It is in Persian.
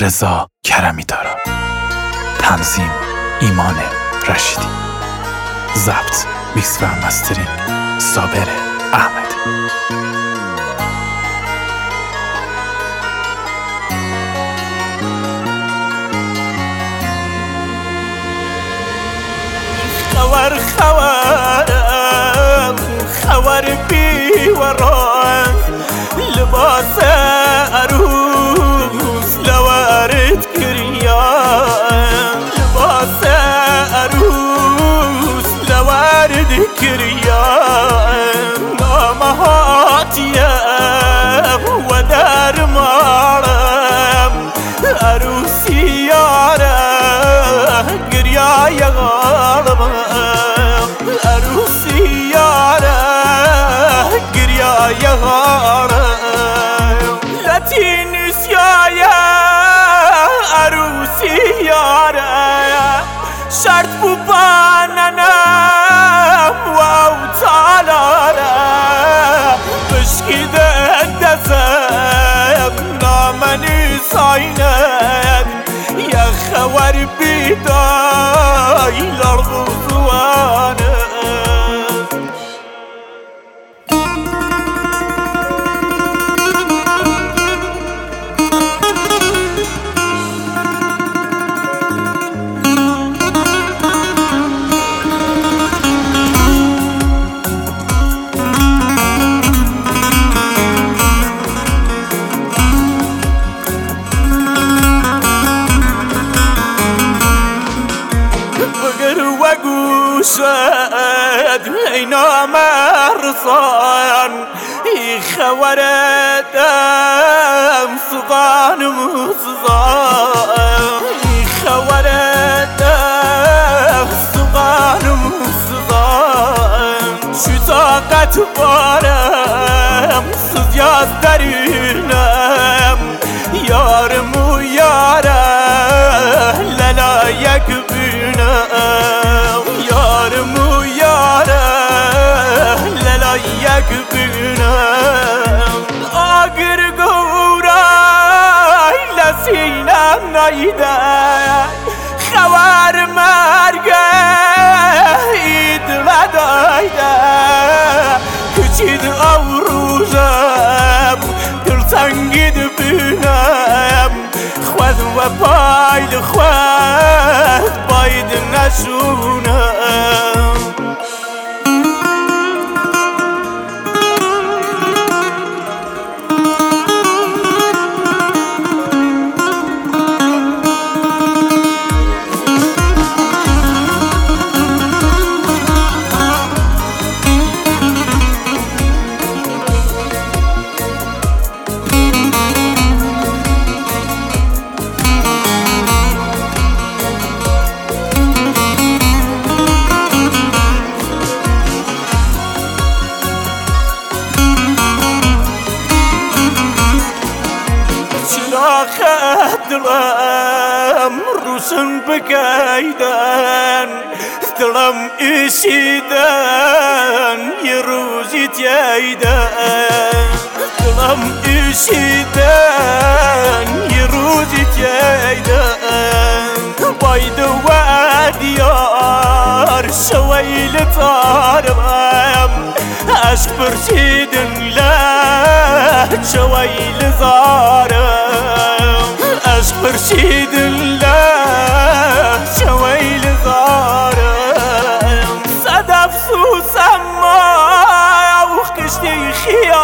رضا کرمی دارم. تنظیم ایمان رشیدی. ضبط میکس و مسترینگ صابر احمدی. خبر بی وران لباس عروس لوارد کریان لباس عروس لوارد کریان نامهاتیم و در مارم عروسی یاره گریای غالبم عروسی یاره گریای غالبم لاتینوس یایه عروسی یاره شرط بو باننم و اوتالاره بشکیده دزم نامنی ساینم یا خوار بیدای لرغوزوانه شد اینا مرسان خوردم سقان مصزان خوردم سقان مصزان شو طاقت بارم سوزیاز درینم یارم و یاره للا یک بینم یارم و یاره للا یک بینم آگر گورای لسینم نایده خوار مرگه اید لدایده کچید آوروزم دلتنگید بینم خود و پایل خود باید نشونم دلم روشن بگیدن دلم اشیدن یه روزی تیدن دلم اشیدن یه روزی تیدن باید و دیار شویل تارم عشق برشیدن لا شویل زارم عشق برشید الله شویل زارم صدف سوسم ما و کشتی خیال